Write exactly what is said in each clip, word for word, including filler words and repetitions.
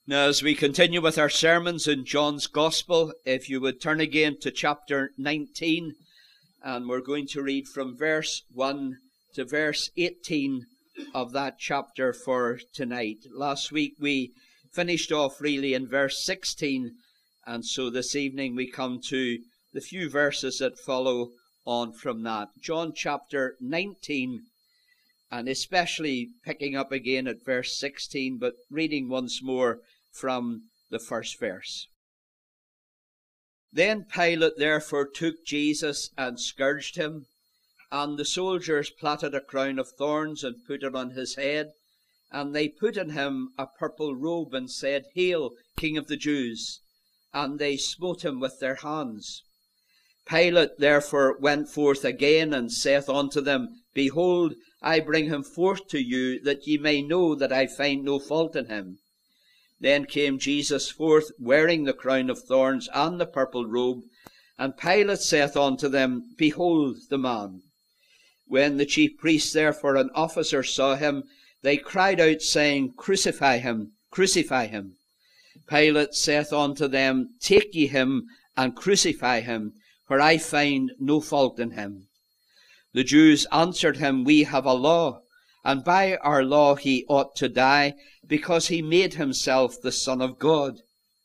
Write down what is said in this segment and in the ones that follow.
Now, as we continue with our sermons in John's Gospel, if you would turn again to chapter nineteen, and we're going to read from verse one to verse eighteen of that chapter for tonight. Last week we finished off really in verse sixteen, and so this evening we come to the few verses that follow on from that. John chapter nineteen, and especially picking up again at verse sixteen, but reading once more from the first verse. Then Pilate therefore took Jesus and scourged him, and the soldiers plaited a crown of thorns and put it on his head, and they put on him a purple robe and said, Hail, King of the Jews! And they smote him with their hands. Pilate therefore went forth again and saith unto them, Behold, I bring him forth to you, that ye may know that I find no fault in him. Then came Jesus forth, wearing the crown of thorns and the purple robe, and Pilate saith unto them, Behold the man. When the chief priests therefore and officers saw him, they cried out, saying, Crucify him, crucify him. Pilate saith unto them, Take ye him, and crucify him, for I find no fault in him. The Jews answered him, We have a law, and by our law he ought to die, because he made himself the Son of God.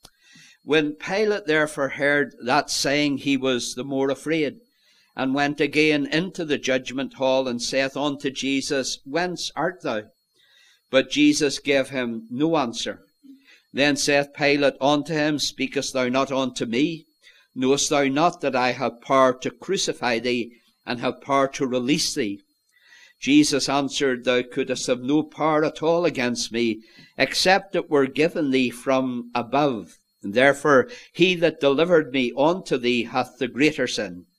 When Pilate therefore heard that saying, he was the more afraid, and went again into the judgment hall, and saith unto Jesus, Whence art thou? But Jesus gave him no answer. Then saith Pilate unto him, Speakest thou not unto me? Knowest thou not that I have power to crucify thee, and have power to release thee? Jesus answered, Thou couldst have no power at all against me, except it were given thee from above. And therefore he that delivered me unto thee hath the greater sin.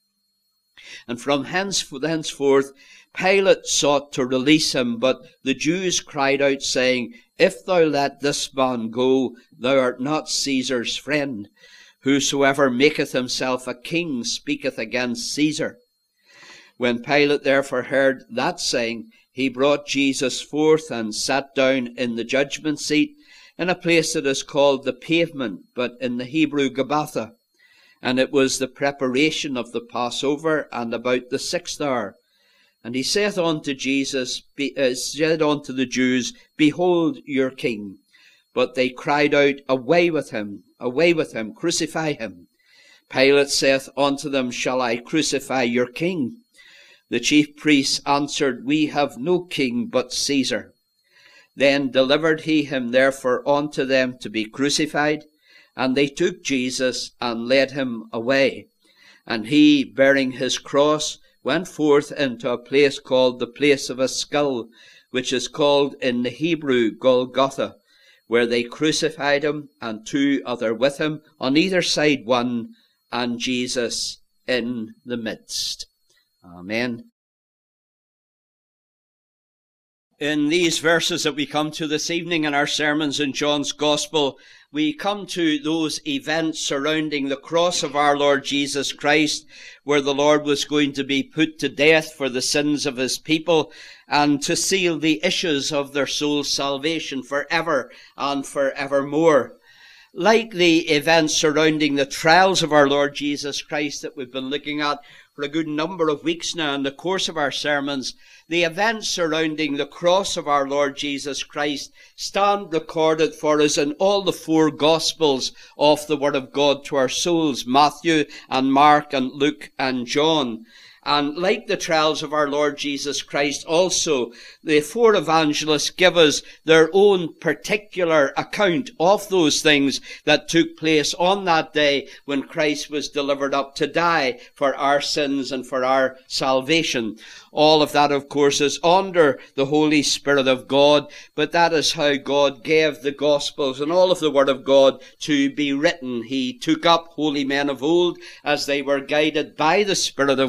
And from hence, henceforth Pilate sought to release him, but the Jews cried out, saying, If thou let this man go, thou art not Caesar's friend. Whosoever maketh himself a king speaketh against Caesar. When Pilate therefore heard that saying, he brought Jesus forth and sat down in the judgment seat, in a place that is called the Pavement, but in the Hebrew Gabbatha. And it was the preparation of the Passover, and about the sixth hour. And he saith unto Jesus, be, uh, said unto the Jews, Behold your king. But they cried out, Away with him, away with him, crucify him. Pilate saith unto them, Shall I crucify your king? The chief priests answered, We have no king but Caesar. Then delivered he him therefore unto them to be crucified. And they took Jesus and led him away. And he, bearing his cross, went forth into a place called the place of a skull, which is called in the Hebrew Golgotha, where they crucified him, and two other with him, on either side one, and Jesus in the midst. Amen. In these verses that we come to this evening in our sermons in John's Gospel, we come to those events surrounding the cross of our Lord Jesus Christ, where the Lord was going to be put to death for the sins of his people, and to seal the issues of their soul's salvation forever and forevermore. Like the events surrounding the trials of our Lord Jesus Christ that we've been looking at for a good number of weeks now in the course of our sermons, the events surrounding the cross of our Lord Jesus Christ stand recorded for us in all the four Gospels of the Word of God to our souls, Matthew and Mark and Luke and John. And like the trials of our Lord Jesus Christ also, the four evangelists give us their own particular account of those things that took place on that day when Christ was delivered up to die for our sins and for our salvation. All of that, of course, is under the Holy Spirit of God, but that is how God gave the Gospels and all of the Word of God to be written. He took up holy men of old as they were guided by the Spirit of God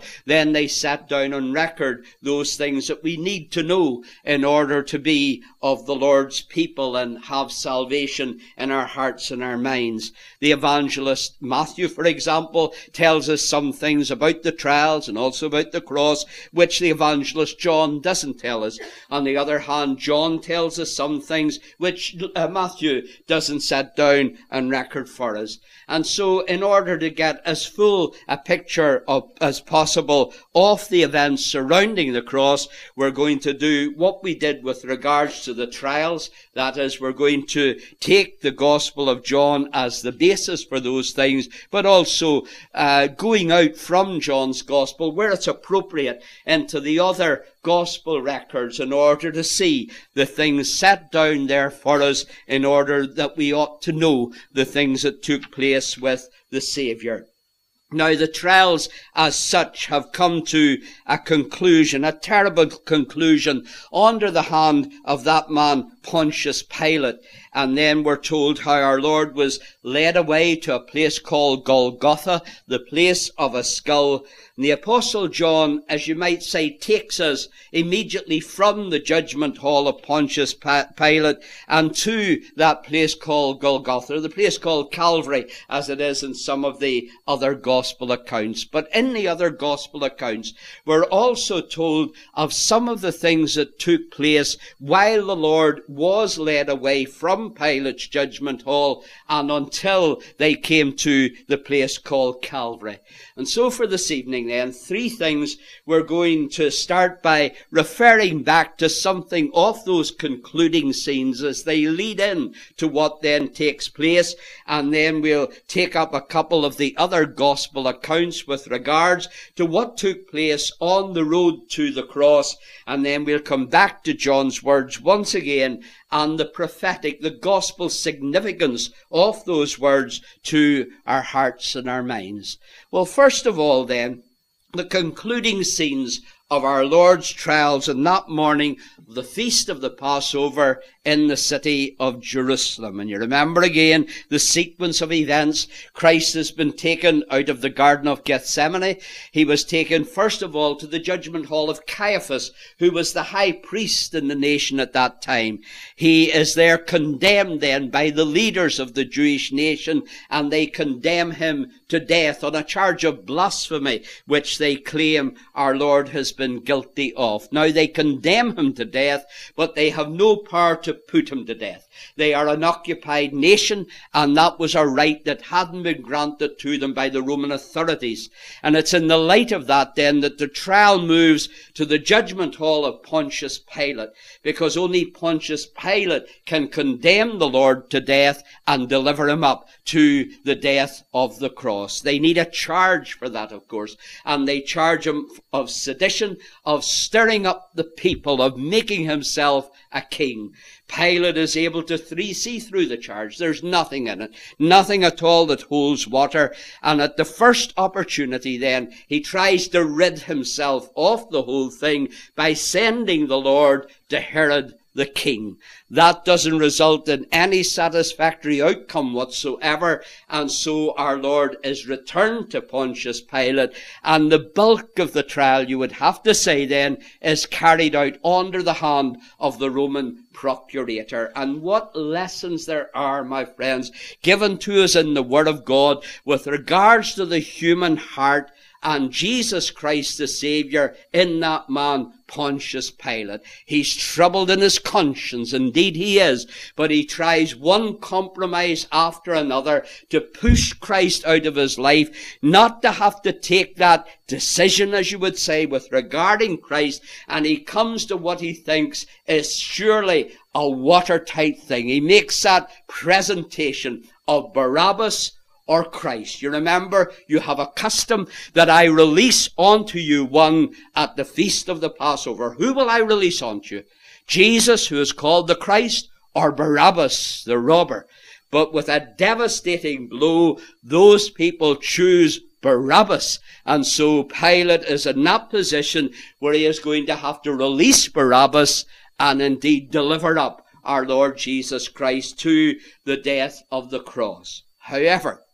then they set down on record those things that we need to know in order to be of the Lord's people and have salvation in our hearts and our minds. The evangelist Matthew, for example, tells us some things about the trials and also about the cross, which the evangelist John doesn't tell us. On the other hand, John tells us some things which uh, Matthew doesn't set down on record for us. And so in order to get as full a picture of, as possible of the events surrounding the cross, we're going to do what we did with regards to the trials. That is, we're going to take the Gospel of John as the basis for those things, but also uh, going out from John's Gospel, where it's appropriate, into the other Gospel records in order to see the things set down there for us, in order that we ought to know the things that took place with the Saviour. Now, the trials as such have come to a conclusion, a terrible conclusion, under the hand of that man Pontius Pilate. And then we're told how our Lord was led away to a place called Golgotha, the place of a skull. And the Apostle John, as you might say, takes us immediately from the judgment hall of Pontius Pilate and to that place called Golgotha, the place called Calvary, as it is in some of the other gospel accounts. But in the other gospel accounts, we're also told of some of the things that took place while the Lord was led away from Pilate's judgment hall and until they came to the place called Calvary. And so for this evening then, three things. We're going to start by referring back to something of those concluding scenes as they lead in to what then takes place, and then we'll take up a couple of the other gospel accounts with regards to what took place on the road to the cross, and then we'll come back to John's words once again and the prophetic, the gospel significance of those words to our hearts and our minds. Well, first of all then, the concluding scenes of our Lord's trials on that morning, the feast of the Passover in the city of Jerusalem. And you remember again the sequence of events. Christ has been taken out of the Garden of Gethsemane. He was taken first of all to the judgment hall of Caiaphas, who was the high priest in the nation at that time. He is there condemned then by the leaders of the Jewish nation, and they condemn him to death on a charge of blasphemy, which they claim our Lord has been guilty of. Now, they condemn him to death, but they have no power to put him to death. They are an occupied nation, and that was a right that hadn't been granted to them by the Roman authorities. And it's in the light of that then that the trial moves to the judgment hall of Pontius Pilate, because only Pontius Pilate can condemn the Lord to death and deliver him up to the death of the cross. They need a charge for that, of course, and they charge him of sedition, of stirring up the people, of making himself a king. Pilate is able to three, see through the charge. There's nothing in it, nothing at all that holds water. And at the first opportunity then, he tries to rid himself of the whole thing by sending the Lord to Herod the king. That doesn't result in any satisfactory outcome whatsoever, and so our Lord is returned to Pontius Pilate, and the bulk of the trial, you would have to say then, is carried out under the hand of the Roman procurator. And what lessons there are, my friends, given to us in the Word of God with regards to the human heart and Jesus Christ the Saviour in that man Pontius Pilate. He's troubled in his conscience, indeed he is, but he tries one compromise after another to push Christ out of his life, not to have to take that decision, as you would say, with regarding Christ, and he comes to what he thinks is surely a watertight thing. He makes that presentation of Barabbas or Christ. You remember, you have a custom that I release unto you one at the feast of the Passover. Who will I release unto you? Jesus, who is called the Christ, or Barabbas, the robber? But with a devastating blow, those people choose Barabbas. And so Pilate is in that position where he is going to have to release Barabbas and indeed deliver up our Lord Jesus Christ to the death of the cross. However,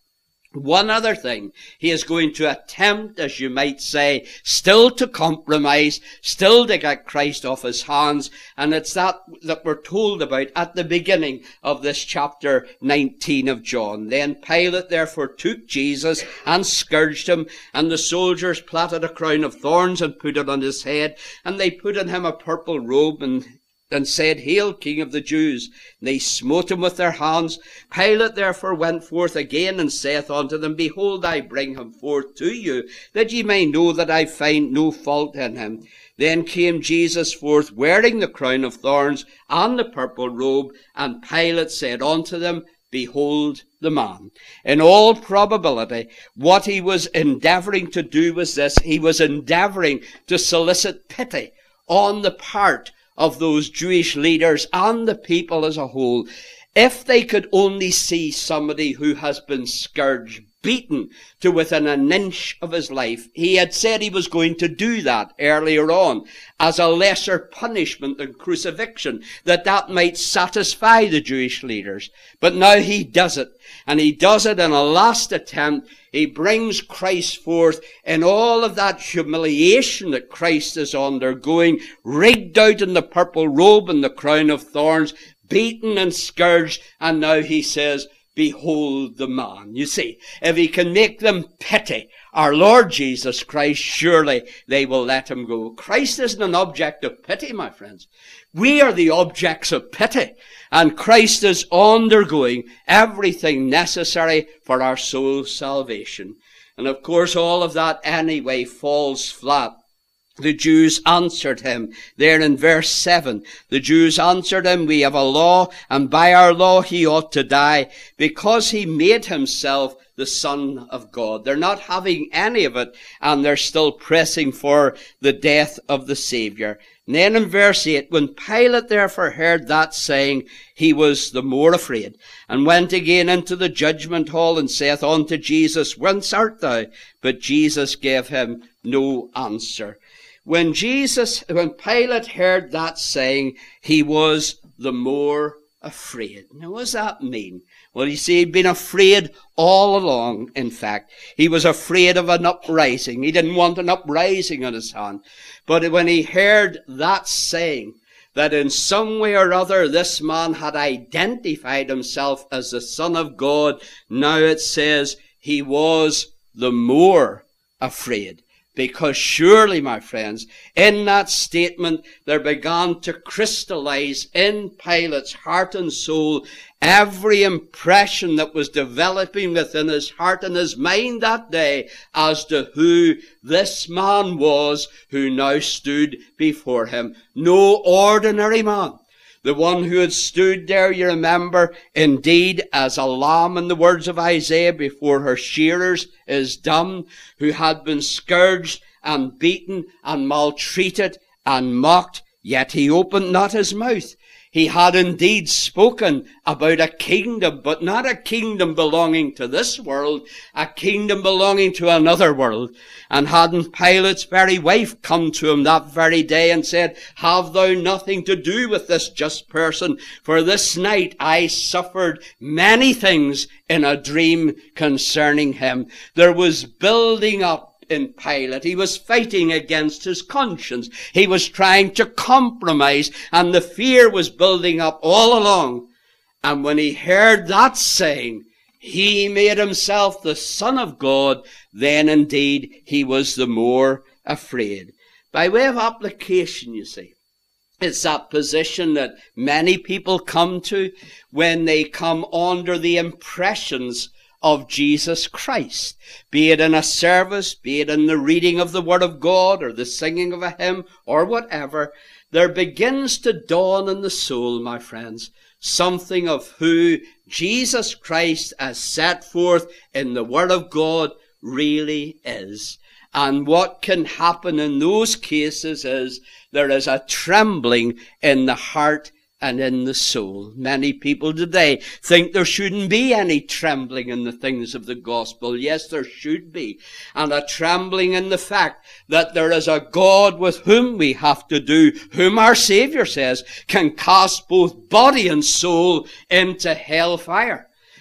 One other thing, he is going to attempt, as you might say, still to compromise, still to get Christ off his hands, and it's that that we're told about at the beginning of this chapter nineteen of John. Then Pilate therefore took Jesus and scourged him, and the soldiers plaited a crown of thorns and put it on his head, and they put on him a purple robe and and said, Hail, King of the Jews! And they smote him with their hands. Pilate therefore went forth again, and saith unto them, Behold, I bring him forth to you, that ye may know that I find no fault in him. Then came Jesus forth, wearing the crown of thorns and the purple robe, and Pilate said unto them, Behold the man. In all probability, what he was endeavouring to do was this. He was endeavouring to solicit pity on the part of those Jewish leaders and the people as a whole. If they could only see somebody who has been scourged, beaten to within an inch of his life. He had said he was going to do that earlier on as a lesser punishment than crucifixion, that that might satisfy the Jewish leaders. But now he does it, and he does it in a last attempt. He brings Christ forth in all of that humiliation that Christ is undergoing, rigged out in the purple robe and the crown of thorns, beaten and scourged, and now he says, Behold the man. You see, if he can make them pity our Lord Jesus Christ, surely they will let him go. Christ isn't an object of pity, my friends. We are the objects of pity. And Christ is undergoing everything necessary for our soul's salvation. And of course, all of that anyway falls flat. The Jews answered him. There in verse seven, the Jews answered him, We have a law, and by our law he ought to die, because he made himself the Son of God. They're not having any of it, and they're still pressing for the death of the Savior. And then in verse eight, when Pilate therefore heard that saying, he was the more afraid, and went again into the judgment hall, and saith unto Jesus, Whence art thou? But Jesus gave him no answer. When Jesus, when Pilate heard that saying, he was the more afraid. Now, what does that mean? Well, you see, he'd been afraid all along, in fact. He was afraid of an uprising. He didn't want an uprising on his hand. But when he heard that saying, that in some way or other this man had identified himself as the Son of God, now it says he was the more afraid. Because surely, my friends, in that statement there began to crystallize in Pilate's heart and soul every impression that was developing within his heart and his mind that day as to who this man was who now stood before him. No ordinary man. The one who had stood there, you remember, indeed, as a lamb, in the words of Isaiah, before her shearers is dumb, who had been scourged and beaten and maltreated and mocked, yet he opened not his mouth. He had indeed spoken about a kingdom, but not a kingdom belonging to this world, a kingdom belonging to another world. And hadn't Pilate's very wife come to him that very day and said, Have thou nothing to do with this just person? For this night I suffered many things in a dream concerning him. There was building up in Pilate. He was fighting against his conscience. He was trying to compromise, and the fear was building up all along. And when he heard that saying, he made himself the Son of God, then indeed he was the more afraid. By way of application, you see, it's that position that many people come to when they come under the impressions of Jesus Christ, be it in a service, be it in the reading of the Word of God, or the singing of a hymn, or whatever. There begins to dawn in the soul, my friends, something of who Jesus Christ, as set forth in the Word of God, really is. And what can happen in those cases is there is a trembling in the heart and in the soul. Many people today think there shouldn't be any trembling in the things of the gospel. Yes, there should be. And a trembling in the fact that there is a God with whom we have to do, whom our Savior says can cast both body and soul into hellfire.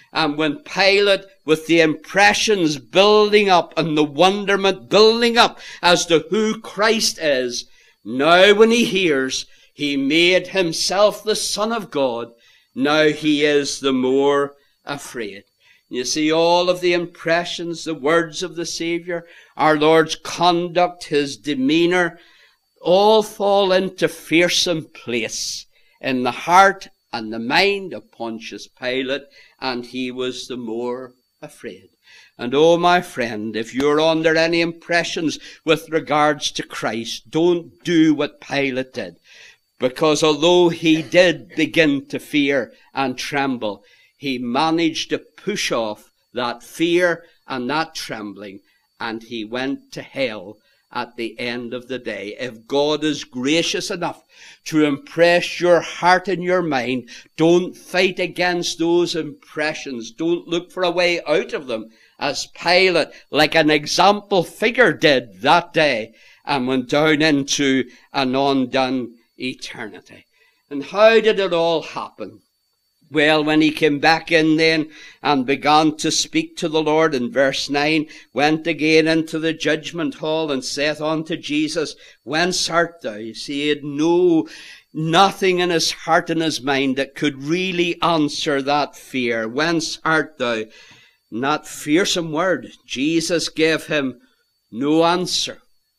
And when Pilate, with the impressions building up and the wonderment building up as to who Christ is, now when he hears he made himself the Son of God, now he is the more afraid. You see, all of the impressions, the words of the Savior, our Lord's conduct, his demeanor, all fall into fearsome place in the heart and the mind of Pontius Pilate, and he was the more afraid. And oh, my friend, if you're under any impressions with regards to Christ, don't do what Pilate did. Because although he did begin to fear and tremble, he managed to push off that fear and that trembling, and he went to hell at the end of the day. If God is gracious enough to impress your heart and your mind, don't fight against those impressions. Don't look for a way out of them, as Pilate, like an example figure, did that day and went down into an undone eternity. And how did it all happen? Well, when he came back in then and began to speak to the Lord in verse nine, went again into the judgment hall and saith unto Jesus, Whence art thou? You see, he had no, nothing in his heart and his mind that could really answer that fear. Whence art thou? And that fearsome word, Jesus gave him no answer.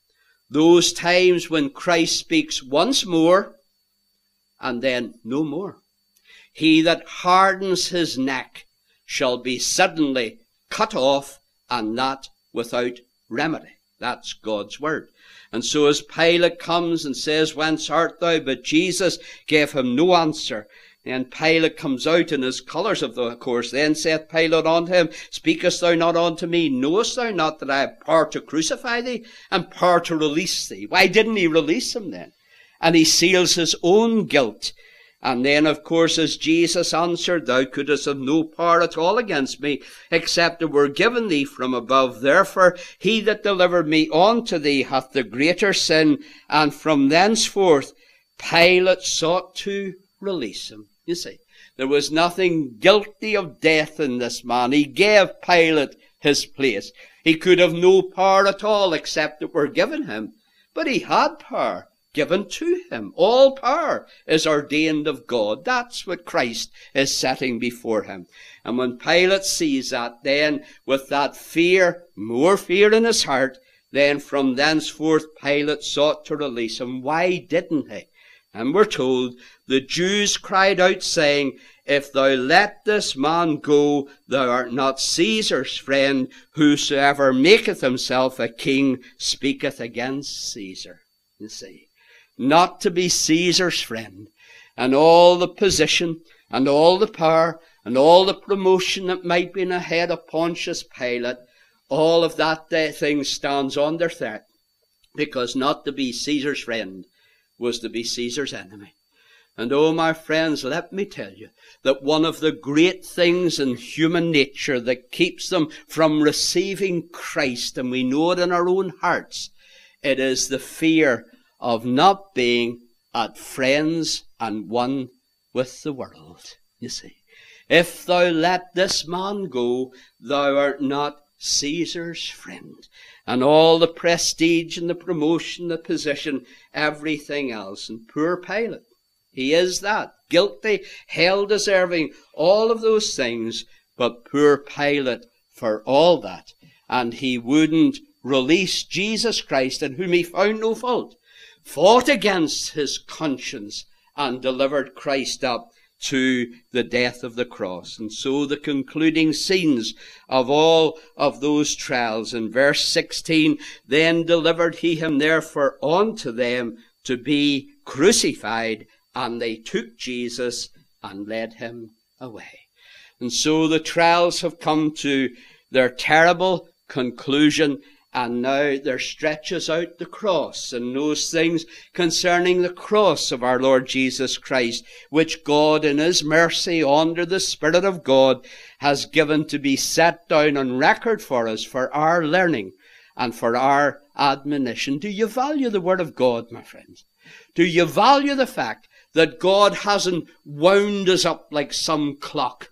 Those times when Christ speaks once more and then no more. He that hardens his neck shall be suddenly cut off, and that without remedy. That's God's word. And so as Pilate comes and says, Whence art thou? But Jesus gave him no answer. And Pilate comes out in his colours of the course. Then saith Pilate unto him, Speakest thou not unto me? Knowest thou not that I have power to crucify thee and power to release thee? Why didn't he release him then? And he seals his own guilt. And then, of course, as Jesus answered, Thou couldst have no power at all against me, except it were given thee from above. Therefore, he that delivered me unto thee hath the greater sin. And from thenceforth, Pilate sought to release him. You see, there was nothing guilty of death in this man. He gave Pilate his place. He could have no power at all, except it were given him. But he had power given to him. All power is ordained of God. That's what Christ is setting before him. And when Pilate sees that, then with that fear, more fear in his heart, then from thenceforth Pilate sought to release him. Why didn't he? And we're told, the Jews cried out, saying, If thou let this man go, thou art not Caesar's friend. Whosoever maketh himself a king speaketh against Caesar. You see, not to be Caesar's friend, and all the position, and all the power, and all the promotion that might be ahead of Pontius Pilate, all of that thing stands under threat, because not to be Caesar's friend was to be Caesar's enemy. And oh, my friends, let me tell you that one of the great things in human nature that keeps them from receiving Christ, and we know it in our own hearts, it is the fear of not being at friends and one with the world. You see, if thou let this man go, thou art not Caesar's friend. And all the prestige and the promotion, the position, everything else. And poor Pilate, he is that, guilty, hell deserving, all of those things. But poor Pilate for all that. And he wouldn't release Jesus Christ, in whom he found no fault, fought against his conscience and delivered Christ up to the death of the cross. And so the concluding scenes of all of those trials in verse sixteen, Then delivered he him therefore unto them to be crucified, and they took Jesus and led him away. And so the trials have come to their terrible conclusion, and now there stretches out the cross and those things concerning the cross of our Lord Jesus Christ, which God in his mercy under the Spirit of God has given to be set down on record for us, for our learning and for our admonition. Do you value the Word of God, my friends? Do you value the fact that God hasn't wound us up like some clock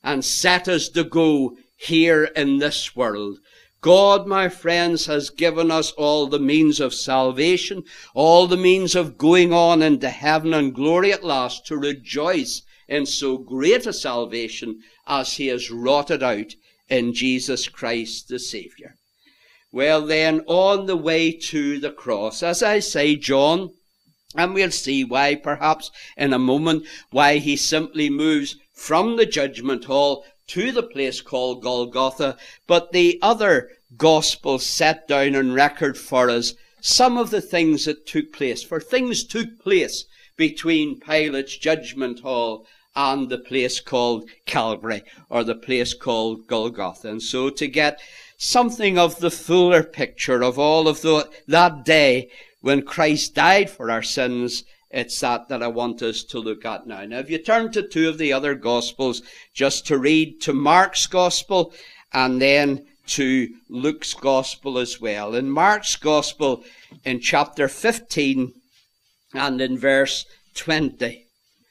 and set us to go here in this world. God, my friends, has given us all the means of salvation, all the means of going on into heaven and glory at last, to rejoice in so great a salvation as he has wrought it out in Jesus Christ the Saviour. Well then, on the way to the cross, as I say, John, and we'll see why perhaps in a moment, why he simply moves from the judgment hall to the place called Golgotha, but the other Gospels set down on record for us some of the things that took place. For things took place between Pilate's judgment hall and the place called Calvary, or the place called Golgotha. And so to get something of the fuller picture of all of the, that day when Christ died for our sins, it's that that I want us to look at now. Now, if you turn to two of the other Gospels, just to read to Mark's Gospel and then to Luke's Gospel as well. In Mark's Gospel, in chapter fifteen and in verse twenty.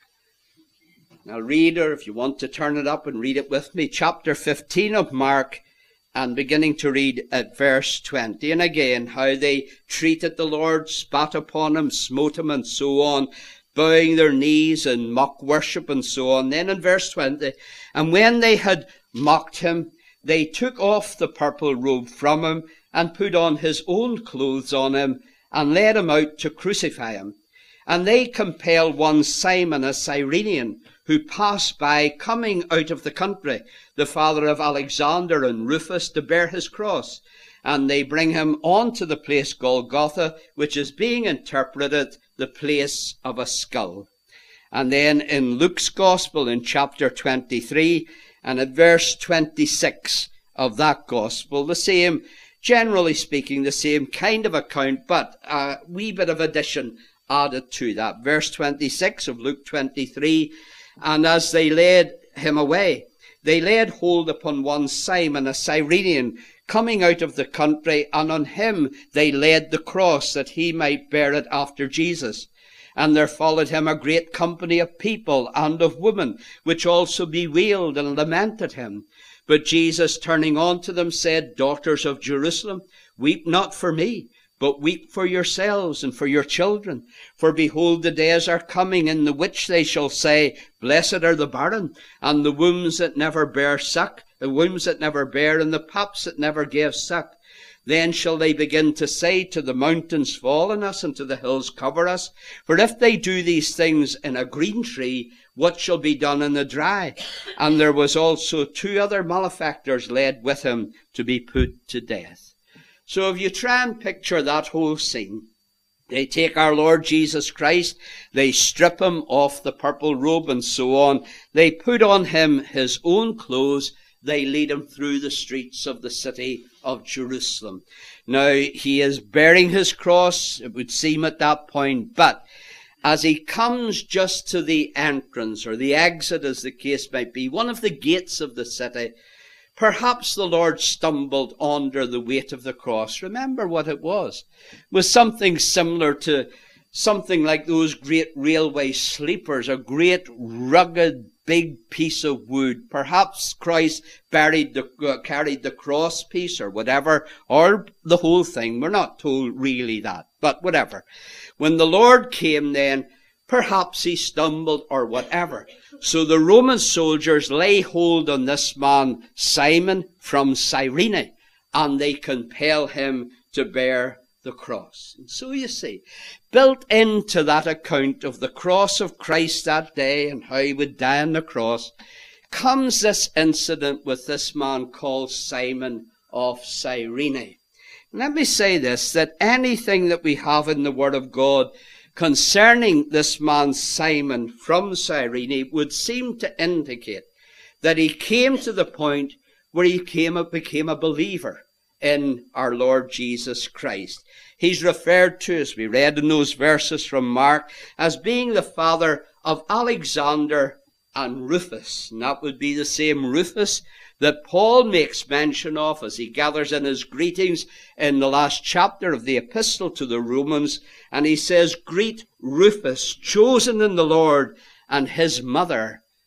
Now, reader, if you want to turn it up and read it with me, chapter fifteen of Mark, and beginning to read at verse twenty. And again, how they treated the Lord, spat upon him, smote him, and so on, bowing their knees and mock worship and so on. Then in verse twenty, and when they had mocked him, they took off the purple robe from him and put on his own clothes on him and led him out to crucify him. And they compelled one Simon, a Cyrenian, who passed by, coming out of the country, the father of Alexander and Rufus, to bear his cross. And they bring him on to the place Golgotha, which is being interpreted the place of a skull. And then in Luke's Gospel, in chapter twenty-three, and at verse twenty-six of that Gospel, the same, generally speaking, the same kind of account, but a wee bit of addition added to that. Verse twenty-six of Luke twenty-three, and as they led him away, they laid hold upon one Simon, a Cyrenian, coming out of the country, and on him they laid the cross, that he might bear it after Jesus. And there followed him a great company of people and of women, which also bewailed and lamented him. But Jesus, turning unto them, said, Daughters of Jerusalem, weep not for me, but weep for yourselves and for your children. For behold, the days are coming, in the which they shall say, Blessed are the barren, and the wombs that never bear suck, the wombs that never bear, and the paps that never gave suck. Then shall they begin to say to the mountains, Fall on us, and to the hills, Cover us. For if they do these things in a green tree, what shall be done in the dry? And there was also two other malefactors led with him to be put to death. So if you try and picture that whole scene, they take our Lord Jesus Christ, they strip him off the purple robe and so on, they put on him his own clothes, they lead him through the streets of the city of Jerusalem. Now, he is bearing his cross, it would seem at that point, but as he comes just to the entrance, or the exit as the case might be, one of the gates of the city, perhaps the Lord stumbled under the weight of the cross. Remember what it was. It was something similar to something like those great railway sleepers, a great rugged big piece of wood. Perhaps Christ buried the, uh, carried the cross piece or whatever, or the whole thing. We're not told really that, but whatever. When the Lord came then, perhaps he stumbled or whatever. So the Roman soldiers lay hold on this man, Simon from Cyrene, and they compel him to bear the cross. And so you see, built into that account of the cross of Christ that day and how he would die on the cross, comes this incident with this man called Simon of Cyrene. And let me say this, that anything that we have in the Word of God concerning this man Simon from Cyrene would seem to indicate that he came to the point where he came, became a believer in our Lord Jesus Christ. He's referred to, as we read in those verses from Mark, as being the father of Alexander and Rufus. And that would be the same Rufus that Paul makes mention of as he gathers in his greetings in the last chapter of the epistle to the Romans. And he says, Greet Rufus, chosen in the Lord, and his mother,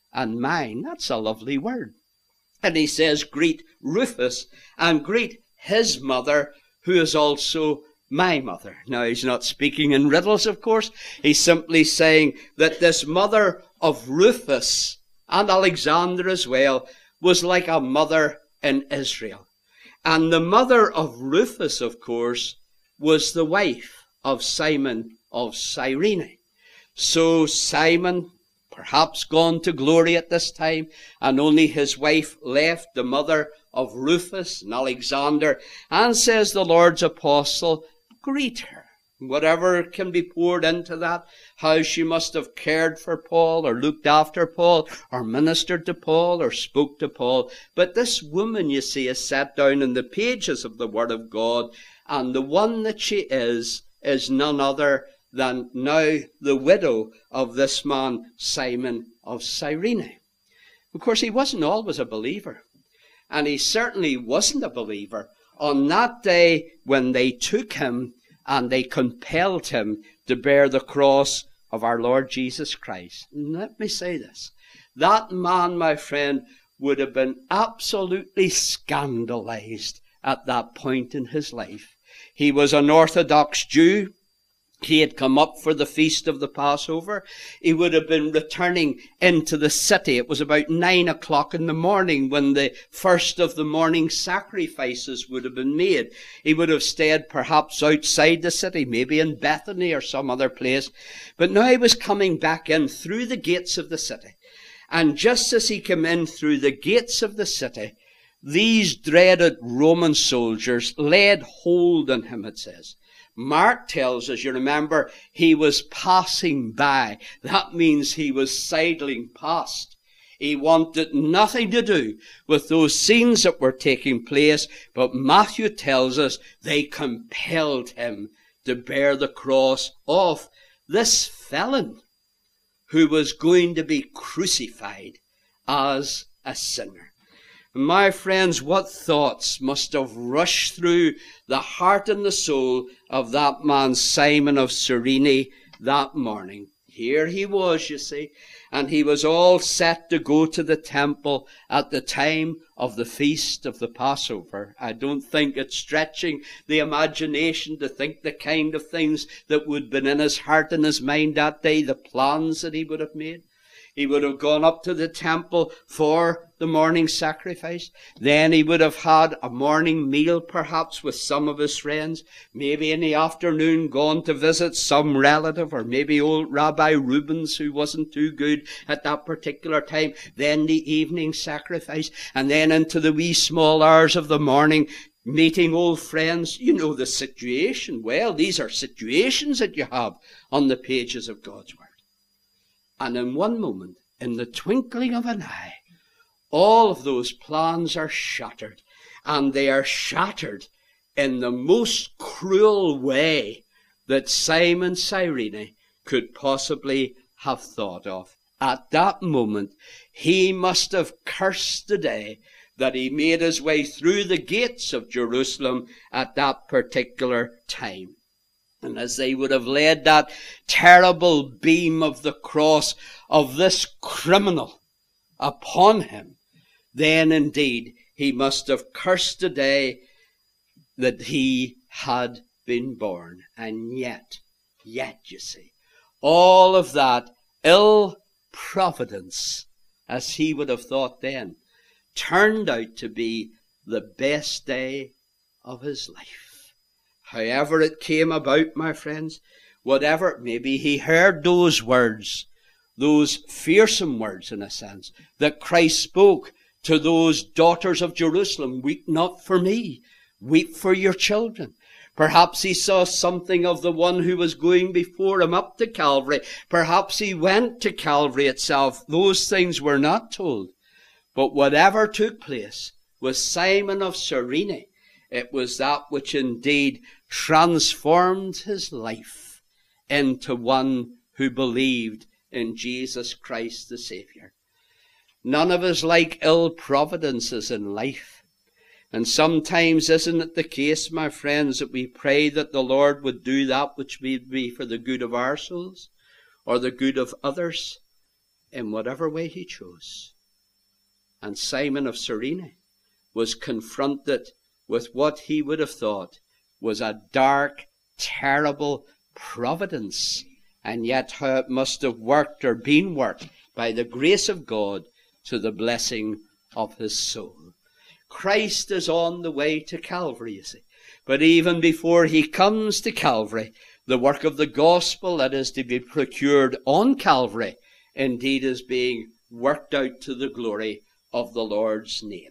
and mine. That's a lovely word. And he says, greet Rufus and greet his mother, who is also my mother. Now, he's not speaking in riddles, of course. He's simply saying that this mother of Rufus and Alexander as well was like a mother in Israel. And the mother of Rufus, of course, was the wife of Simon of Cyrene. So Simon, perhaps gone to glory at this time, and only his wife left, the mother of Rufus and Alexander, and says the Lord's apostle, greet her. Whatever can be poured into that, how she must have cared for Paul, or looked after Paul, or ministered to Paul, or spoke to Paul. But this woman, you see, is set down in the pages of the Word of God, and the one that she is, is none other than now the widow of this man, Simon of Cyrene. Of course, he wasn't always a believer, and he certainly wasn't a believer on that day when they took him and they compelled him to bear the cross of our Lord Jesus Christ. And let me say this. That man, my friend, would have been absolutely scandalized at that point in his life. He was an Orthodox Jew. He had come up for the feast of the Passover. He would have been returning into the city. It was about nine o'clock in the morning when the first of the morning sacrifices would have been made. He would have stayed perhaps outside the city, maybe in Bethany or some other place. But now he was coming back in through the gates of the city. And just as he came in through the gates of the city, these dreaded Roman soldiers laid hold on him, it says. Mark tells us, you remember, he was passing by. That means he was sidling past. He wanted nothing to do with those scenes that were taking place, but Matthew tells us they compelled him to bear the cross of this felon who was going to be crucified as a sinner. My friends, what thoughts must have rushed through the heart and the soul of that man Simon of Cyrene that morning. Here he was, you see, and he was all set to go to the temple at the time of the feast of the Passover. I don't think it's stretching the imagination to think the kind of things that would have been in his heart and his mind that day, the plans that he would have made. He would have gone up to the temple for the morning sacrifice. Then he would have had a morning meal perhaps with some of his friends. Maybe in the afternoon gone to visit some relative, or maybe old Rabbi Rubens, who wasn't too good at that particular time. Then the evening sacrifice, and then into the wee small hours of the morning, meeting old friends. You know the situation well. These are situations that you have on the pages of God's Word. And in one moment, in the twinkling of an eye, all of those plans are shattered. And they are shattered in the most cruel way that Simon Cyrene could possibly have thought of. At that moment, he must have cursed the day that he made his way through the gates of Jerusalem at that particular time. And as they would have laid that terrible beam of the cross of this criminal upon him, then indeed he must have cursed the day that he had been born. And yet, yet, you see, all of that ill providence, as he would have thought then, turned out to be the best day of his life. However it came about, my friends, whatever, maybe he heard those words, those fearsome words in a sense, that Christ spoke to those daughters of Jerusalem, weep not for me, weep for your children. Perhaps he saw something of the one who was going before him up to Calvary. Perhaps he went to Calvary itself. Those things were not told. But whatever took place with Simon of Cyrene, it was that which indeed transformed his life into one who believed in Jesus Christ the Saviour. None of us like ill providences in life. And sometimes isn't it the case, my friends, that we pray that the Lord would do that which would be for the good of our souls or the good of others? in whatever way he chose. And Simon of Cyrene was confronted with what he would have thought was a dark, terrible providence, and yet how it must have worked or been worked by the grace of God to the blessing of his soul. Christ is on the way to Calvary, you see. But even before he comes to Calvary, the work of the gospel that is to be procured on Calvary indeed is being worked out to the glory of the Lord's name.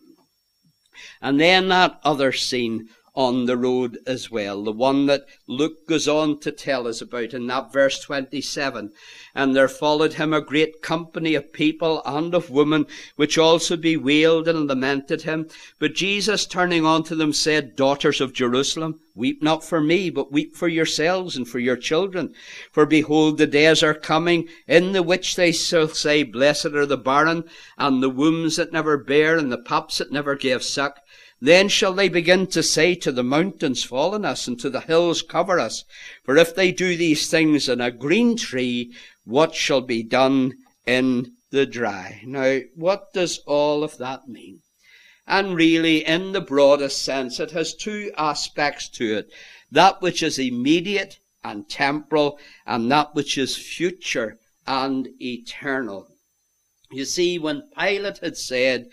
And then that other scene on the road as well, the one that Luke goes on to tell us about in that verse twenty-seven. And there followed him a great company of people and of women, which also bewailed and lamented him. But Jesus, turning unto them, said, Daughters of Jerusalem, weep not for me, but weep for yourselves and for your children. For behold, the days are coming, in the which they shall say, Blessed are the barren, and the wombs that never bare, and the paps that never gave suck. Then shall they begin to say to the mountains, Fall on us, and to the hills, Cover us. For if they do these things in a green tree, what shall be done in the dry? Now, what does all of that mean? And really, in the broadest sense, it has two aspects to it. That which is immediate and temporal, and that which is future and eternal. You see, when Pilate had said,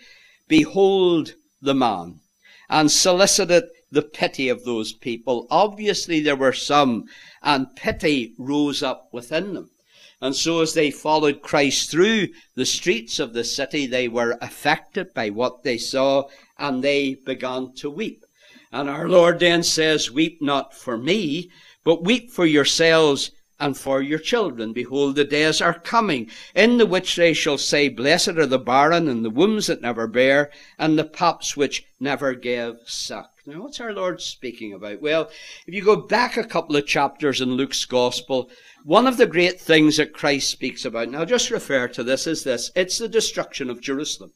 Behold the man, and solicited the pity of those people, obviously there were some, and pity rose up within them. And so as they followed Christ through the streets of the city, they were affected by what they saw, and they began to weep. And our Lord then says, Weep not for me, but weep for yourselves and for your children. Behold, the days are coming, in the which they shall say, Blessed are the barren, and the wombs that never bare, and the paps which never gave suck. Now, what's our Lord speaking about? Well, if you go back a couple of chapters in Luke's Gospel, one of the great things that Christ speaks about, and I'll just refer to this, is this. It's the destruction of Jerusalem.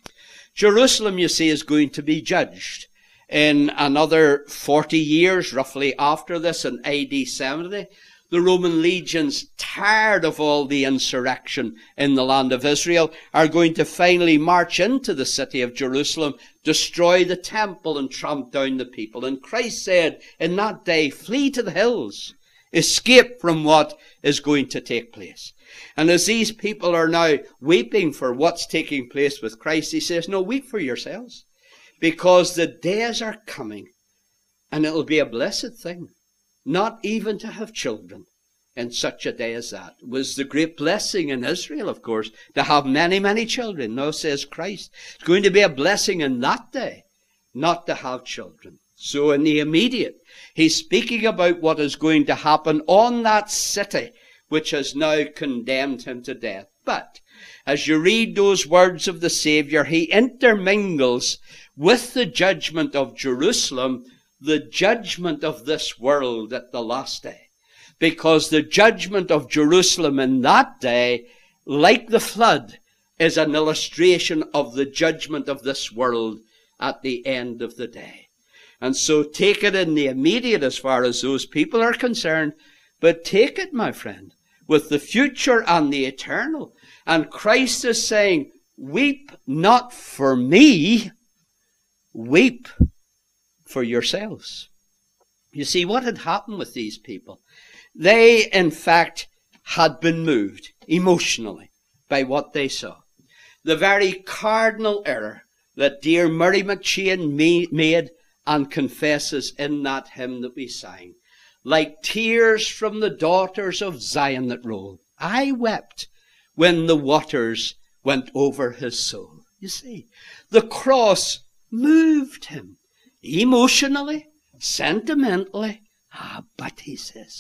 Jerusalem, you see, is going to be judged in another forty years, roughly after this, in A D seventy. The Roman legions, tired of all the insurrection in the land of Israel, are going to finally march into the city of Jerusalem, destroy the temple, and tramp down the people. And Christ said, in that day, flee to the hills, escape from what is going to take place. And as these people are now weeping for what's taking place with Christ, he says, no, weep for yourselves, because the days are coming, and it'll be a blessed thing not even to have children in such a day as that. It was the great blessing in Israel, of course, to have many, many children. Now says Christ, it's going to be a blessing in that day not to have children. So in the immediate, he's speaking about what is going to happen on that city which has now condemned him to death. But as you read those words of the Savior, he intermingles with the judgment of Jerusalem the judgment of this world at the last day. Because the judgment of Jerusalem in that day, like the flood, is an illustration of the judgment of this world at the end of the day. And so take it in the immediate as far as those people are concerned, but take it, my friend, with the future and the eternal. And Christ is saying, weep not for me, weep for yourselves. You see, what had happened with these people? They, in fact, had been moved emotionally by what they saw. The very cardinal error that dear Murray McCheyne made and confesses in that hymn that we sang. Like tears from the daughters of Zion that roll, I wept when the waters went over his soul. You see, the cross moved him. Emotionally, sentimentally, ah, but he says,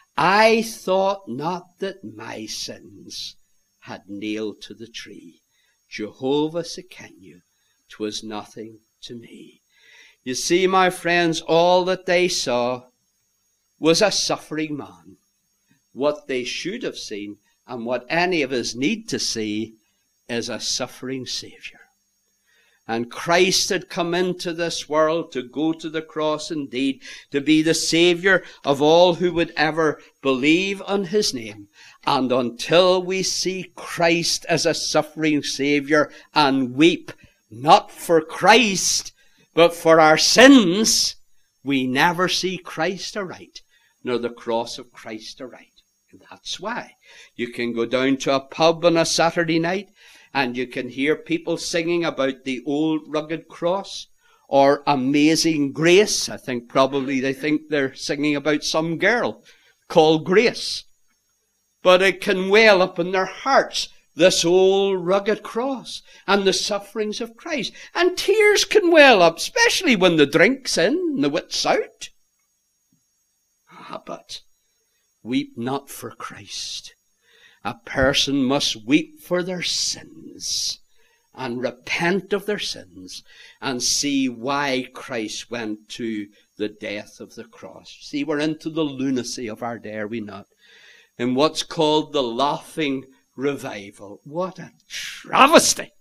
I thought not that my sins had nailed to the tree. Jehovah Sekenu, 'twas nothing to me. You see, my friends, all that they saw was a suffering man. What they should have seen, and what any of us need to see, is a suffering Saviour. And Christ had come into this world to go to the cross indeed, to be the Saviour of all who would ever believe on his name. And until we see Christ as a suffering Saviour and weep, not for Christ, but for our sins, we never see Christ aright, nor the cross of Christ aright. And that's why you can go down to a pub on a Saturday night and you can hear people singing about the old rugged cross or Amazing Grace. I think probably they think they're singing about some girl called Grace. But it can well up in their hearts, this old rugged cross and the sufferings of Christ. And tears can well up, especially when the drink's in and the wit's out. Ah, but weep not for Christ. A person must weep for their sins and repent of their sins and see why Christ went to the death of the cross. See, we're into the lunacy of our day, are we not? In what's called the laughing revival. What a travesty!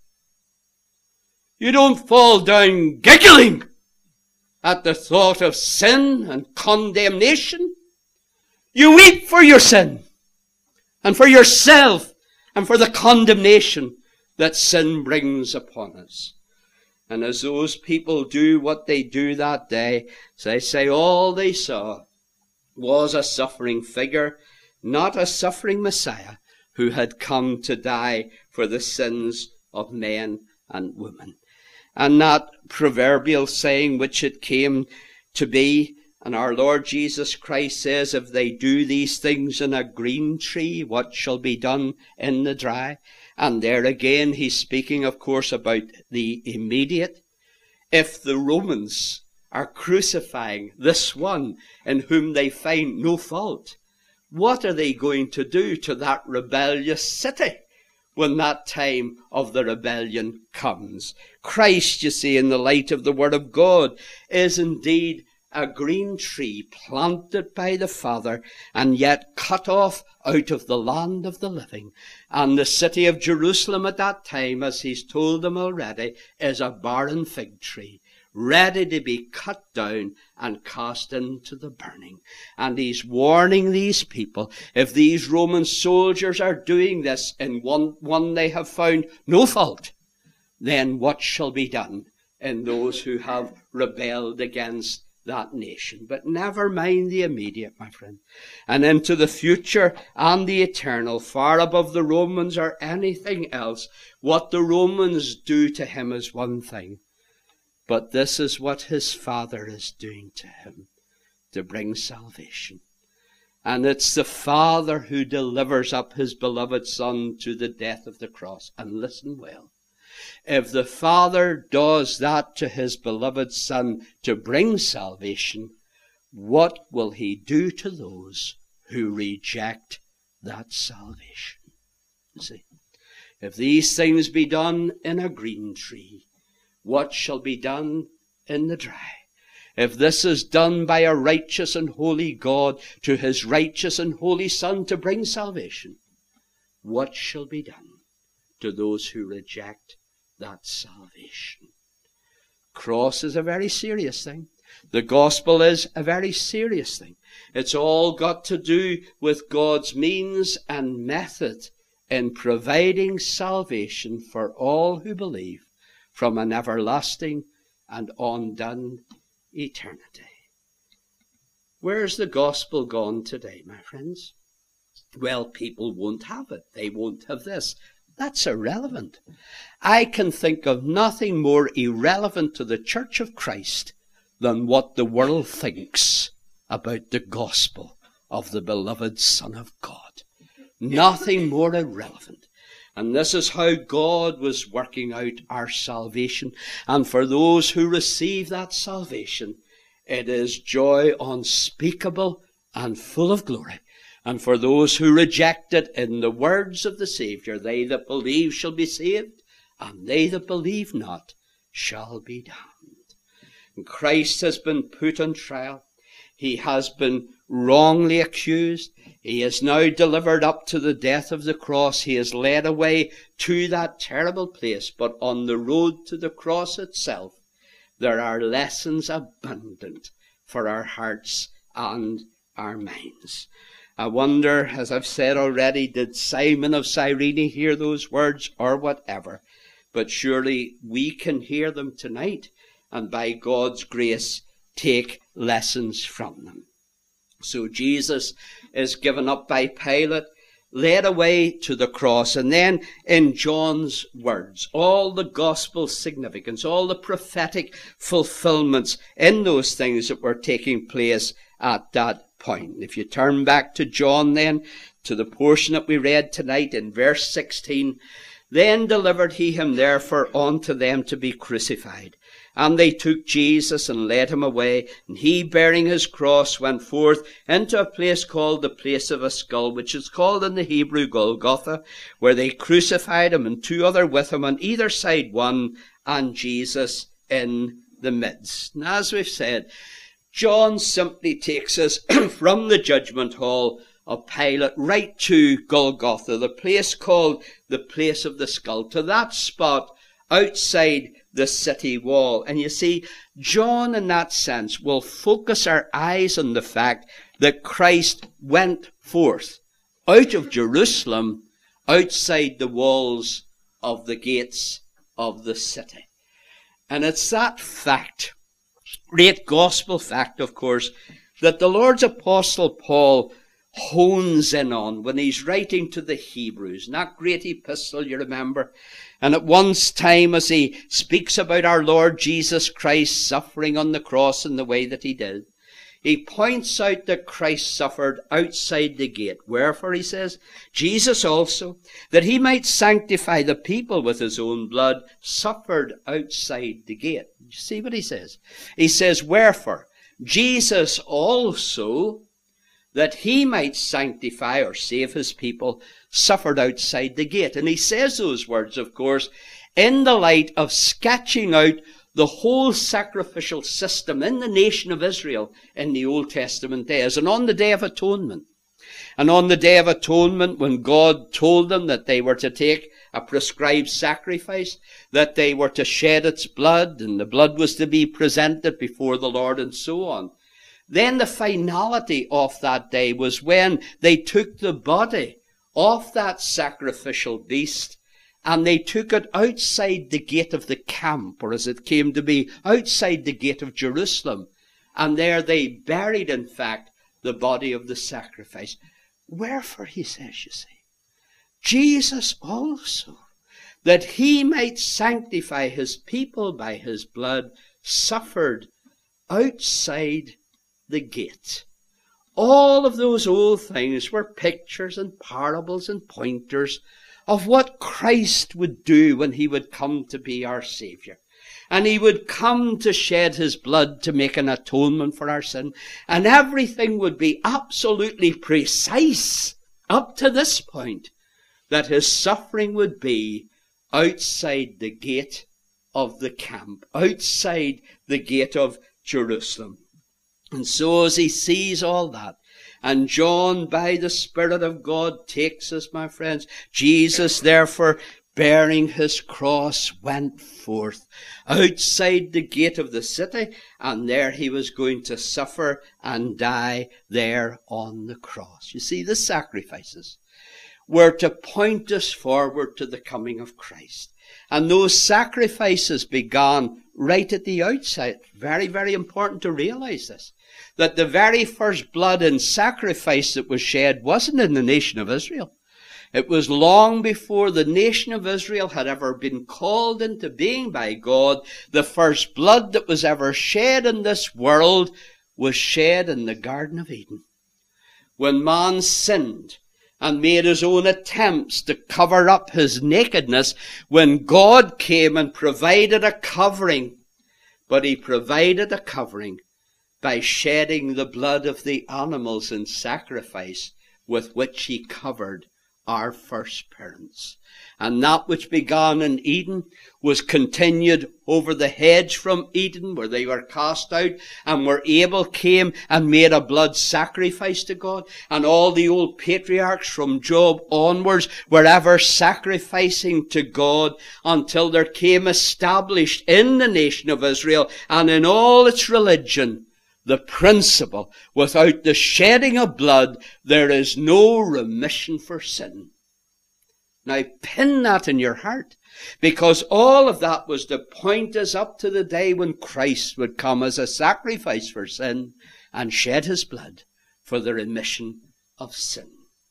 You don't fall down giggling at the thought of sin and condemnation. You weep for your sin and for yourself and for the condemnation that sin brings upon us. And as those people do what they do that day, they say all they saw was a suffering figure, not a suffering Messiah who had come to die for the sins of men and women. And that proverbial saying which it came to be, and our Lord Jesus Christ says, if they do these things in a green tree, what shall be done in the dry? And there again he's speaking, of course, about the immediate. If the Romans are crucifying this one in whom they find no fault, what are they going to do to that rebellious city when that time of the rebellion comes? Christ, you see, in the light of the Word of God, is indeed a green tree planted by the Father and yet cut off out of the land of the living. And the city of Jerusalem at that time, as he's told them already, is a barren fig tree, ready to be cut down and cast into the burning. And he's warning these people, if these Roman soldiers are doing this in one, one they have found no fault, then what shall be done in those who have rebelled against that nation? But never mind the immediate, my friend. And into the future and the eternal, far above the Romans or anything else, what the Romans do to him is one thing. But this is what his Father is doing to him, to bring salvation. And it's the Father who delivers up his beloved Son to the death of the cross. And listen well. If the Father does that to his beloved Son to bring salvation, what will he do to those who reject that salvation? You see, if these things be done in a green tree, what shall be done in the dry? If this is done by a righteous and holy God to his righteous and holy Son to bring salvation, what shall be done to those who reject that salvation? Cross is a very serious thing. The gospel is a very serious thing. It's all got to do with God's means and method in providing salvation for all who believe from an everlasting and undone eternity. Where's the gospel gone today, my friends? Well, people won't have it. They won't have this. That's irrelevant. I can think of nothing more irrelevant to the Church of Christ than what the world thinks about the gospel of the beloved Son of God. Nothing more irrelevant. And this is how God was working out our salvation. And for those who receive that salvation, it is joy unspeakable and full of glory. And for those who reject it, in the words of the Saviour, they that believe shall be saved, and they that believe not shall be damned. And Christ has been put on trial. He has been wrongly accused. He is now delivered up to the death of the cross. He is led away to that terrible place. But on the road to the cross itself, there are lessons abundant for our hearts and our minds. I wonder, as I've said already, did Simon of Cyrene hear those words or whatever? But surely we can hear them tonight, and by God's grace take lessons from them. So Jesus is given up by Pilate, led away to the cross, and then in John's words, all the gospel significance, all the prophetic fulfillments in those things that were taking place at that point. If you turn back to John then, to the portion that we read tonight in verse sixteen, then delivered he him therefore unto them to be crucified. And they took Jesus and led him away, and he, bearing his cross, went forth into a place called the place of a skull, which is called in the Hebrew Golgotha, where they crucified him, and two other with him, on either side one, and Jesus in the midst. And as we've said, John simply takes us from the judgment hall of Pilate right to Golgotha, the place called the place of the skull, to that spot outside the city wall. And you see, John in that sense will focus our eyes on the fact that Christ went forth out of Jerusalem, outside the walls of the gates of the city. And it's that fact, great gospel fact, of course, that the Lord's Apostle Paul hones in on when he's writing to the Hebrews, in that great epistle, you remember. And at one time, as he speaks about our Lord Jesus Christ suffering on the cross in the way that he did, he points out that Christ suffered outside the gate. Wherefore, he says, Jesus also, that he might sanctify the people with his own blood, suffered outside the gate. You see what he says? He says, wherefore, Jesus also, that he might sanctify or save his people, suffered outside the gate. And he says those words, of course, in the light of sketching out the whole sacrificial system in the nation of Israel in the Old Testament days. And on the Day of Atonement, and on the Day of Atonement, when God told them that they were to take a prescribed sacrifice, that they were to shed its blood, and the blood was to be presented before the Lord, and so on. Then the finality of that day was when they took the body of that sacrificial beast, and they took it outside the gate of the camp, or as it came to be, outside the gate of Jerusalem. And there they buried, in fact, the body of the sacrifice. Wherefore, he says, you see, Jesus also, that he might sanctify his people by his blood, suffered outside the gate. All of those old things were pictures and parables and pointers of what Christ would do when he would come to be our Savior. And he would come to shed his blood to make an atonement for our sin. And everything would be absolutely precise up to this point, that his suffering would be outside the gate of the camp, outside the gate of Jerusalem. And so as he sees all that, and John, by the Spirit of God, takes us, my friends, Jesus, therefore, bearing his cross, went forth outside the gate of the city, and there he was going to suffer and die there on the cross. You see, the sacrifices were to point us forward to the coming of Christ. And those sacrifices began right at the outset. Very, very important to realize this. That the very first blood and sacrifice that was shed wasn't in the nation of Israel. It was long before the nation of Israel had ever been called into being by God. The first blood that was ever shed in this world was shed in the Garden of Eden. When man sinned and made his own attempts to cover up his nakedness, when God came and provided a covering, but he provided a covering by shedding the blood of the animals in sacrifice with which he covered our first parents. And that which began in Eden was continued over the hedge from Eden, where they were cast out, and where Abel came and made a blood sacrifice to God. And all the old patriarchs from Job onwards were ever sacrificing to God, until there came established in the nation of Israel and in all its religion the principle: without the shedding of blood, there is no remission for sin. Now pin that in your heart, because all of that was to point us up to the day when Christ would come as a sacrifice for sin and shed his blood for the remission of sin.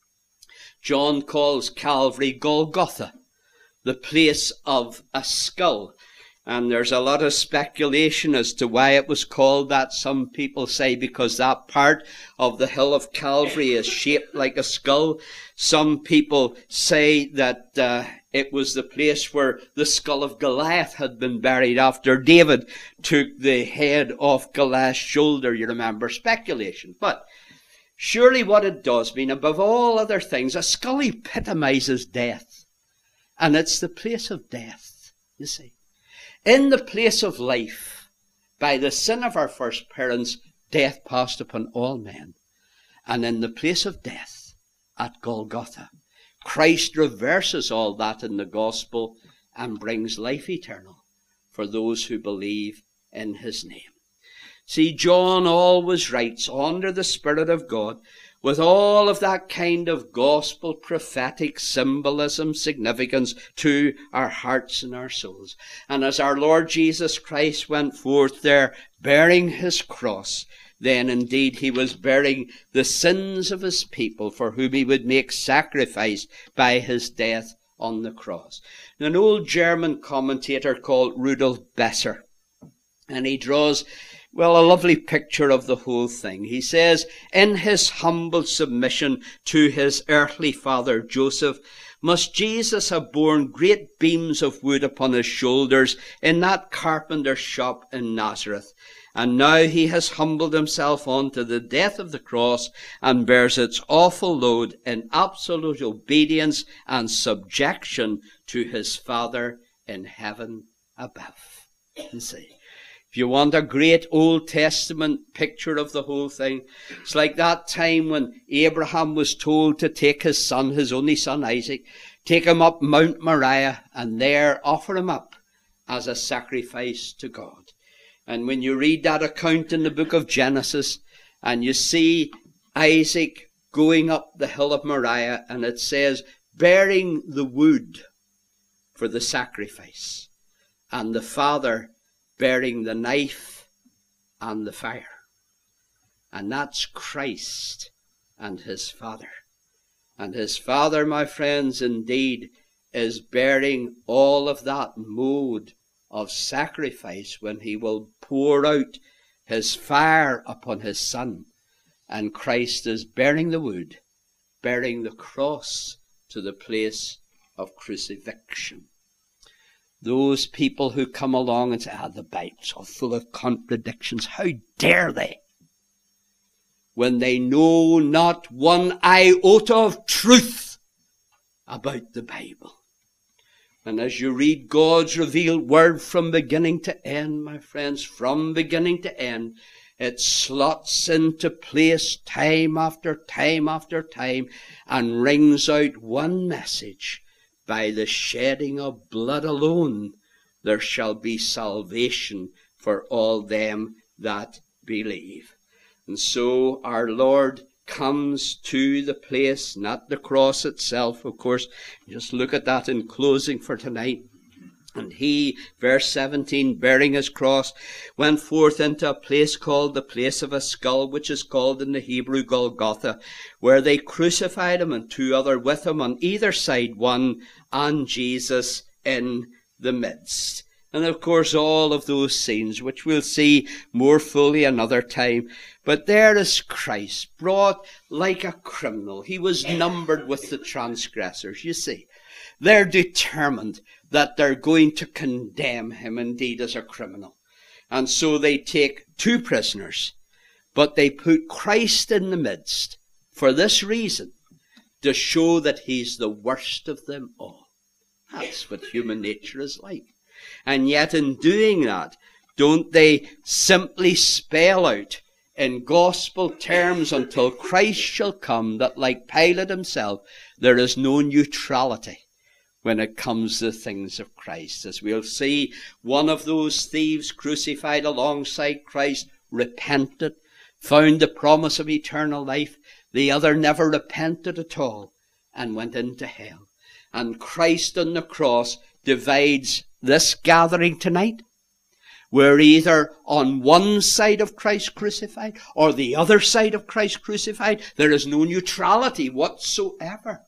John calls Calvary Golgotha, the place of a skull. And there's a lot of speculation as to why it was called that. Some people say because that part of the hill of Calvary is shaped like a skull. Some people say that uh, it was the place where the skull of Goliath had been buried after David took the head off Goliath's shoulder. You remember, speculation. But surely what it does mean, above all other things, a skull epitomizes death. And it's the place of death, you see. In the place of life, by the sin of our first parents, death passed upon all men. And in the place of death, at Golgotha, Christ reverses all that in the gospel and brings life eternal for those who believe in his name. See, John always writes under the Spirit of God, with all of that kind of gospel prophetic symbolism, significance to our hearts and our souls. And as our Lord Jesus Christ went forth there bearing his cross, then indeed he was bearing the sins of his people, for whom he would make sacrifice by his death on the cross. An old German commentator called Rudolf Besser, and he draws, well, a lovely picture of the whole thing. He says, in his humble submission to his earthly father Joseph, must Jesus have borne great beams of wood upon his shoulders in that carpenter's shop in Nazareth. And now he has humbled himself unto the death of the cross and bears its awful load in absolute obedience and subjection to his Father in heaven above. You see. If you want a great Old Testament picture of the whole thing, it's like that time when Abraham was told to take his son, his only son Isaac, take him up Mount Moriah and there offer him up as a sacrifice to God. And when you read that account in the book of Genesis and you see Isaac going up the hill of Moriah, and it says, bearing the wood for the sacrifice, and the father bearing the knife and the fire. And that's Christ and his Father. And his Father, my friends, indeed is bearing all of that mode of sacrifice when he will pour out his fire upon his Son. And Christ is bearing the wood, bearing the cross to the place of crucifixion. Those people who come along and say, ah, the Bible's all full of contradictions. How dare they? When they know not one iota of truth about the Bible. And as you read God's revealed word from beginning to end, my friends, from beginning to end, it slots into place time after time after time and rings out one message. By the shedding of blood alone, there shall be salvation for all them that believe. And so our Lord comes to the place, not the cross itself, of course. Just look at that in closing for tonight. And he, verse seventeen, bearing his cross, went forth into a place called the place of a skull, which is called in the Hebrew Golgotha, where they crucified him and two other with him, on either side one, and Jesus in the midst. And of course all of those scenes, which we'll see more fully another time. But there is Christ, brought like a criminal. He was numbered with the transgressors, you see. They're determined that they're going to condemn him indeed as a criminal. And so they take two prisoners, but they put Christ in the midst for this reason, to show that he's the worst of them all. That's what human nature is like. And yet in doing that, don't they simply spell out in gospel terms until Christ shall come that, like Pilate himself, there is no neutrality when it comes to things of Christ. As we'll see, one of those thieves crucified alongside Christ repented, found the promise of eternal life. The other never repented at all and went into hell. And Christ on the cross divides this gathering tonight. We're either on one side of Christ crucified or the other side of Christ crucified. There is no neutrality whatsoever.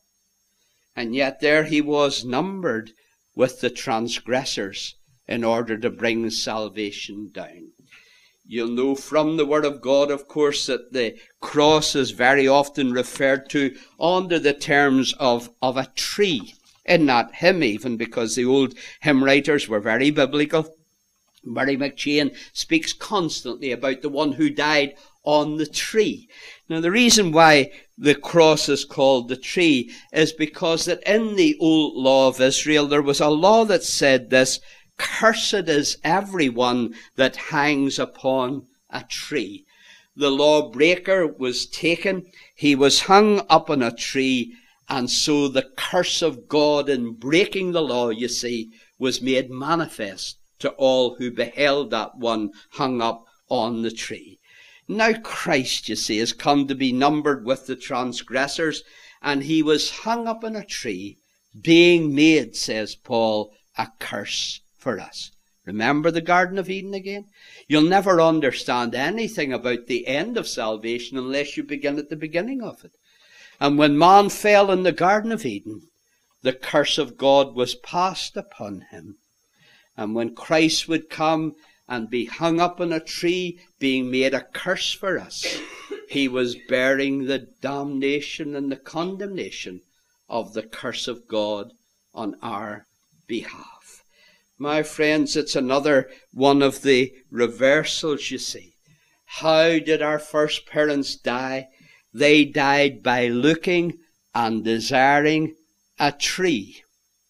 And yet there he was, numbered with the transgressors in order to bring salvation down. You'll know from the Word of God, of course, that the cross is very often referred to under the terms of, of a tree. In that hymn even, because the old hymn writers were very biblical. Mary McCheyne speaks constantly about the one who died on the tree. Now the reason why the cross is called the tree is because that in the old law of Israel there was a law that said this: cursed is everyone that hangs upon a tree. The lawbreaker was taken, he was hung up on a tree, and so the curse of God in breaking the law, you see, was made manifest to all who beheld that one hung up on the tree. Now Christ, you see, has come to be numbered with the transgressors, and he was hung up on a tree, being made, says Paul, a curse for us. Remember the Garden of Eden again? You'll never understand anything about the end of salvation unless you begin at the beginning of it. And when man fell in the Garden of Eden, the curse of God was passed upon him. And when Christ would come and be hung up on a tree, being made a curse for us, he was bearing the damnation and the condemnation of the curse of God on our behalf. My friends, it's another one of the reversals, you see. How did our first parents die? They died by looking and desiring a tree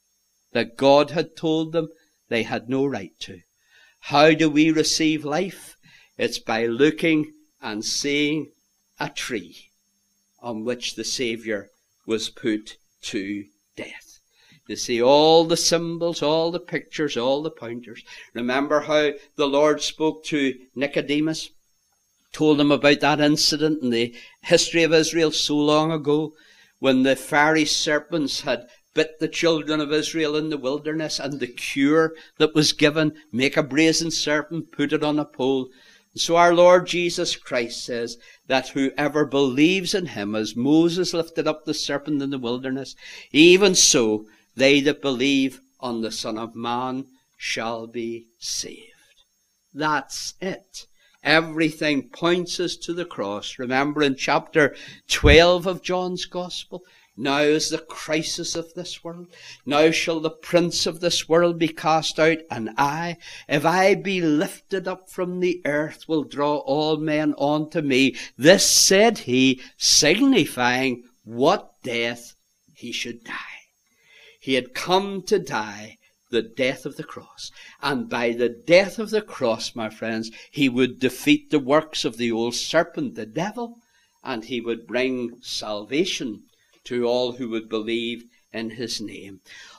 that God had told them they had no right to. How do we receive life? It's by looking and seeing a tree on which the Saviour was put to death. You see, all the symbols, all the pictures, all the pointers. Remember how the Lord spoke to Nicodemus? Told him about that incident in the history of Israel so long ago, when the fiery serpents had bit the children of Israel in the wilderness, and the cure that was given: make a brazen serpent, put it on a pole. And so our Lord Jesus Christ says that whoever believes in him, as Moses lifted up the serpent in the wilderness, even so they that believe on the Son of Man shall be saved. That's it. Everything points us to the cross. Remember in chapter twelve of John's Gospel, now is the crisis of this world. Now shall the prince of this world be cast out, and I, if I be lifted up from the earth, will draw all men unto me. This said he, signifying what death he should die. He had come to die the death of the cross. And by the death of the cross, my friends, he would defeat the works of the old serpent, the devil, and he would bring salvation to all who would believe in his name.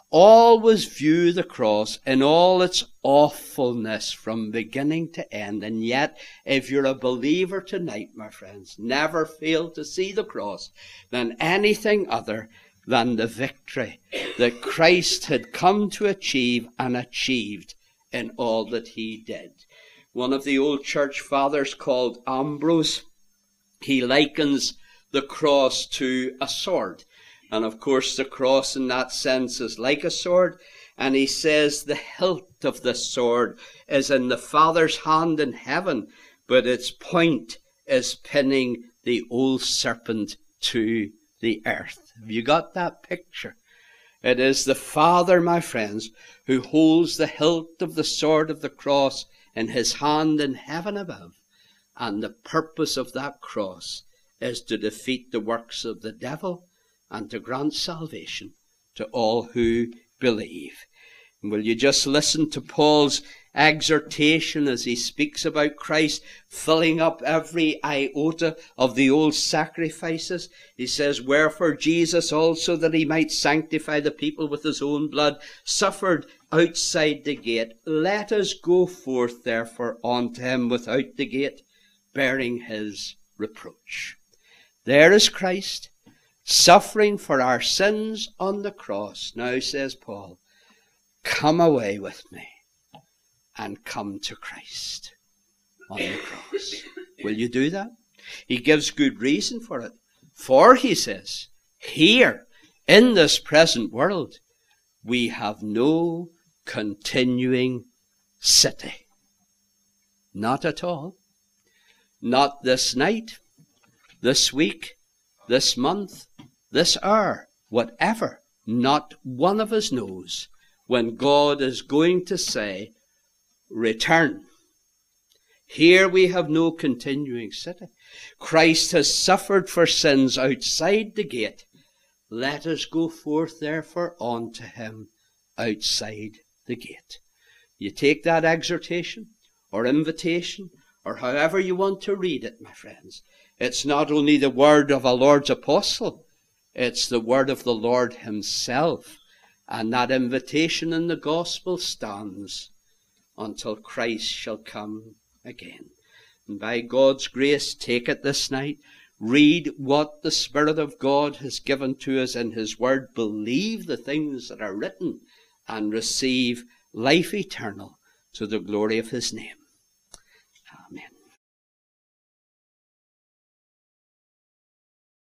Always view the cross in all its awfulness from beginning to end. And yet, if you're a believer tonight, my friends, never fail to see the cross than anything other than the victory that Christ had come to achieve and achieved in all that he did. One of the old church fathers called Ambrose, he likens the cross to a sword. And of course the cross in that sense is like a sword. And he says the hilt of the sword is in the Father's hand in heaven, but its point is pinning the old serpent to the earth. Have you got that picture? It is the Father, my friends, who holds the hilt of the sword of the cross in his hand in heaven above. And the purpose of that cross is to defeat the works of the devil and to grant salvation to all who believe. And will you just listen to Paul's exhortation as he speaks about Christ filling up every iota of the old sacrifices? He says, wherefore Jesus also, that he might sanctify the people with his own blood, suffered outside the gate. Let us go forth therefore unto him without the gate, bearing his reproach. There is Christ, suffering for our sins on the cross. Now, says Paul, come away with me and come to Christ on the cross. Will you do that? He gives good reason for it. For, he says, here in this present world, we have no continuing city. Not at all. Not this night, this week, this month, this hour, whatever. Not one of us knows when God is going to say, return. Here we have no continuing city. Christ has suffered for sins outside the gate. Let us go forth therefore unto him outside the gate. You take that exhortation or invitation or however you want to read it, my friends. It's not only the word of a Lord's apostle, it's the word of the Lord himself. And that invitation in the gospel stands until Christ shall come again. And by God's grace, take it this night. Read what the Spirit of God has given to us in his word. Believe the things that are written and receive life eternal to the glory of his name.